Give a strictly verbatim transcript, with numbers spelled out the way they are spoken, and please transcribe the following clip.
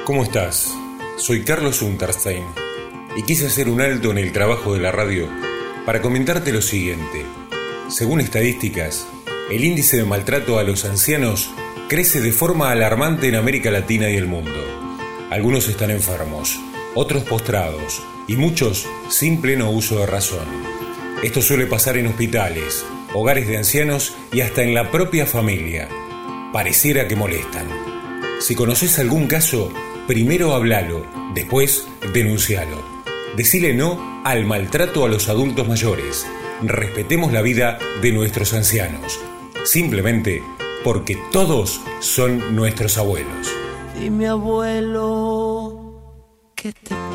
¿Cómo estás? Soy Carlos Unterstein y quise hacer un alto en el trabajo de la radio para comentarte lo siguiente. Según estadísticas, el índice de maltrato a los ancianos crece de forma alarmante en América Latina y el mundo. Algunos están enfermos, otros postrados y muchos sin pleno uso de razón. Esto suele pasar en hospitales, hogares de ancianos y hasta en la propia familia. Pareciera que molestan. Si conoces algún caso, primero hablalo, después denuncialo. Decile no al maltrato a los adultos mayores. Respetemos la vida de nuestros ancianos, simplemente porque todos son nuestros abuelos. Dime, abuelo, ¿qué te pasa?